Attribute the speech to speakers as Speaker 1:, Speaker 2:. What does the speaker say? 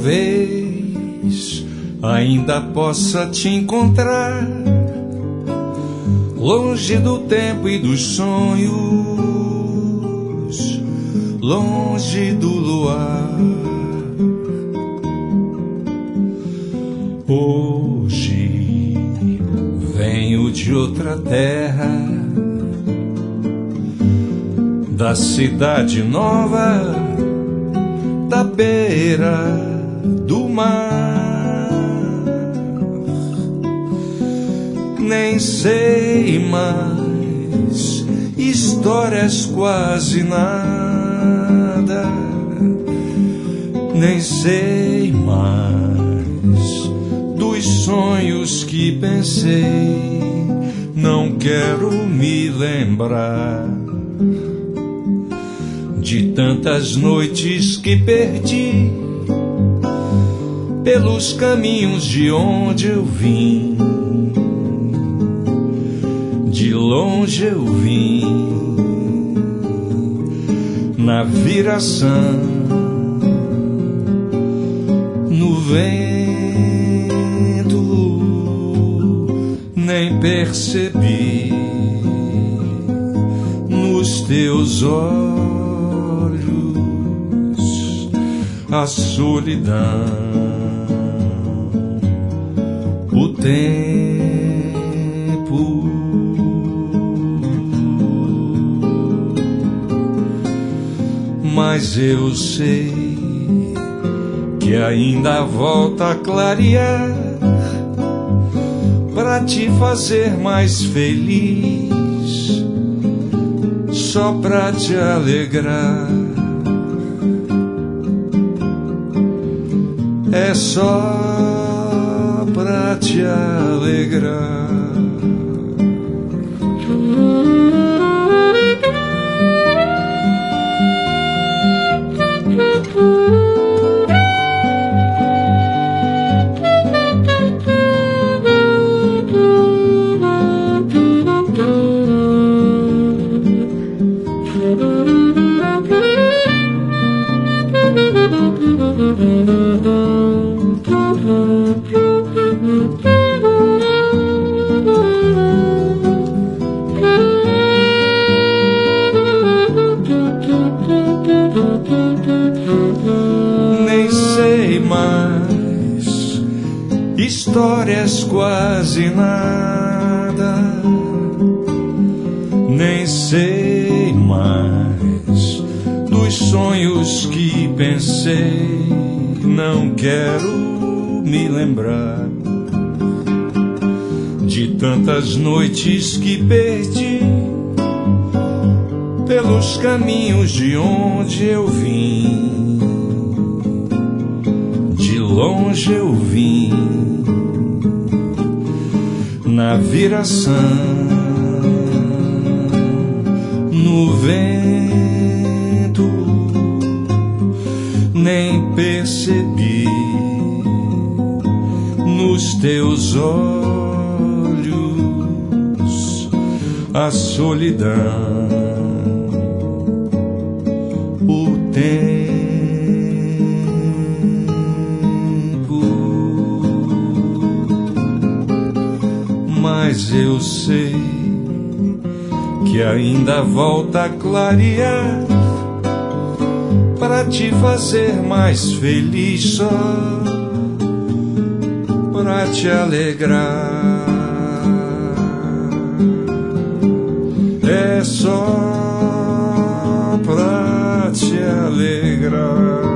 Speaker 1: talvez ainda possa te encontrar longe do tempo e dos sonhos, longe do luar. Hoje venho de outra terra, da cidade nova, da beira do mar. Nem sei mais histórias, quase nada. Nem sei mais dos sonhos que pensei. Não quero me lembrar de tantas noites que perdi pelos caminhos de onde eu vim. De longe eu vim, na viração, no vento, nem percebi nos teus olhos a solidão, o tempo. Mas eu sei que ainda volta a clarear pra te fazer mais feliz, só pra te alegrar. É só pra te alegrar. Nem sei mais histórias, quase nada. Nem sei mais dos sonhos que pensei. Não quero me lembrar de tantas noites que perdi pelos caminhos de onde eu vim. De longe eu vim, na viração, no vento, nem percebi nos teus olhos a solidão, o tempo. Mas eu sei que ainda volta a clarear para te fazer mais feliz, só para te alegrar. É só pra te alegrar.